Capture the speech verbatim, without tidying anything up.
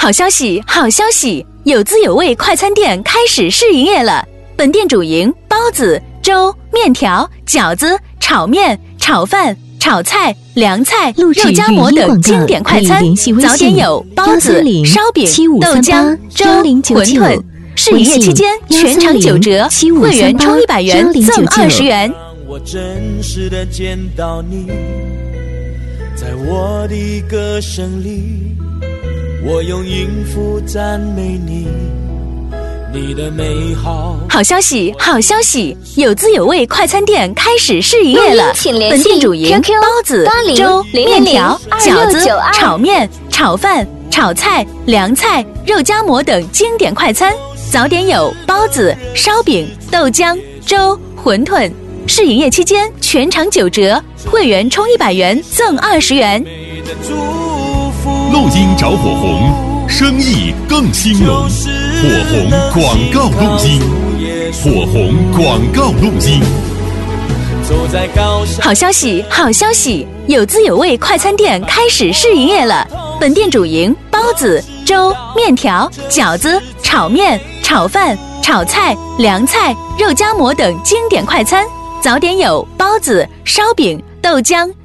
好消息，好消息！有滋有味快餐店开始试营业了。本店主营包子、粥、面条、饺子、炒面、炒饭、炒菜、凉菜、肉夹馍等经典快餐。早点有包子、烧饼、豆浆、粥、馄饨。试营业期间全场九折，会员充一百元赠二十元。 我真实的见到你，在我的歌声里，我用音符赞美你，你的美好。 好消息，好消息！有滋有味快餐店开始试营业了。本店主营包子、粥、面条、饺子、炒面、炒饭、炒菜、凉菜、肉夹馍等经典快餐。早点有包子、烧饼、豆浆、粥、馄饨。试营业期间全场九折，会员充一百元赠二十元。 录音找火红，生意更兴隆。火红广告录音，火红广告录音。 好消息，好消息！有滋有味快餐店开始试营业了。本店主营包子、粥、面条、饺子、炒面、炒饭、炒菜、凉菜、肉夹馍等经典快餐。早点有包子、烧饼、豆浆。